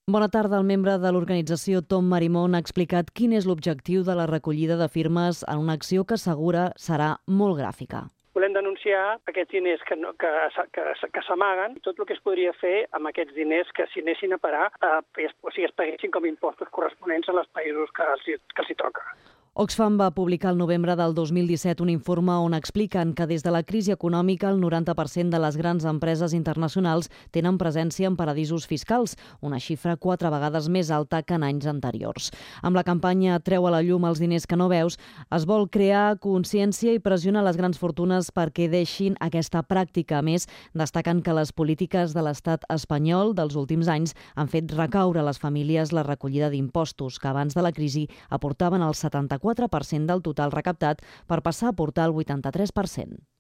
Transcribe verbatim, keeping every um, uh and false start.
Bona tarda. El membre de l'organització Tom Marimon ha explicat quin és l'objectiu de la recollida de firmes en una acció que assegura serà molt gràfica. Volem denunciar aquests diners que, no, que, que, que s'amaguen i tot el que es podria fer amb aquests diners que s'hi anessin a parar, eh, o sigui, es paguessin com a impostos corresponents en els països que els, que els hi toca. Oxfam va publicar el novembre del dos mil disset un informe on expliquen que des de la crisi econòmica el noranta per cent de les grans empreses internacionals tenen presència en paradisos fiscals, una xifra quatre vegades més alta que en anys anteriors. Amb la campanya Treu a la llum els diners que no veus, es vol crear consciència i pressionar les grans fortunes perquè deixin aquesta pràctica. A més, destaquen que les polítiques de l'estat espanyol dels últims anys han fet recaure a les famílies la recollida d'impostos, que abans de la crisi aportaven el setanta-quatre per cent del total recaptat per passar a aportar el vuitanta-tres per cent.